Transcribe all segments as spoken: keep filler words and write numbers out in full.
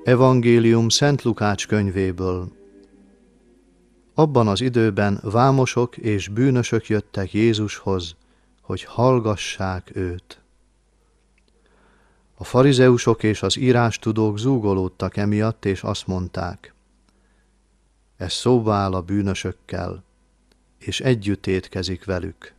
Evangélium Szent Lukács könyvéből. Abban az időben vámosok és bűnösök jöttek Jézushoz, hogy hallgassák őt. A farizeusok és az írástudók zúgolódtak emiatt, és azt mondták: ez szóba áll a bűnösökkel, és együtt étkezik velük.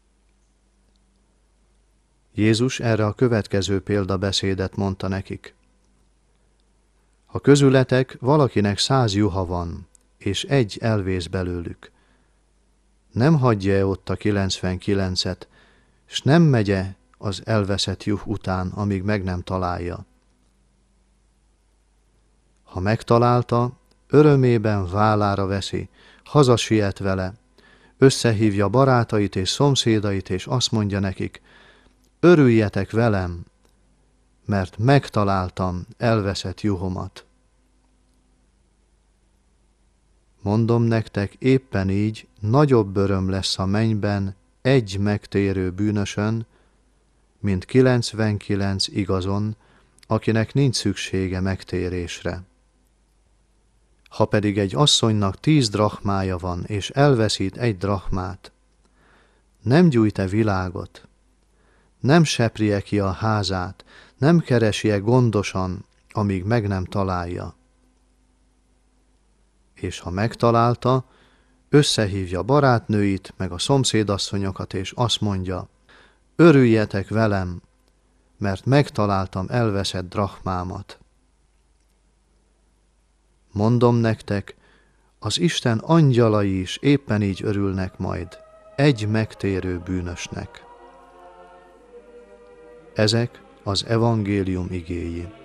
Jézus erre a következő példabeszédet mondta nekik: ha közületek valakinek száz juha van, és egy elvész belőlük, nem hagyja-e ott a kilencvenkilencet, s nem megye az elveszett juh után, amíg meg nem találja? Ha megtalálta, örömében vállára veszi, hazasiet vele, összehívja barátait és szomszédait, és azt mondja nekik: örüljetek velem, mert megtaláltam elveszett juhomat. Mondom nektek, éppen így nagyobb öröm lesz a mennyben egy megtérő bűnösön, mint kilencvenkilenc igazon, akinek nincs szüksége megtérésre. Ha pedig egy asszonynak tíz drachmája van, és elveszít egy drachmát, nem gyújt-e világot, nem seprie ki a házát, nem keresi-e gondosan, amíg meg nem találja? És ha megtalálta, összehívja barátnőit, meg a szomszédasszonyokat, és azt mondja: örüljetek velem, mert megtaláltam elveszett drachmámat. Mondom nektek, az Isten angyalai is éppen így örülnek majd egy megtérő bűnösnek. Ezek az evangélium igéi.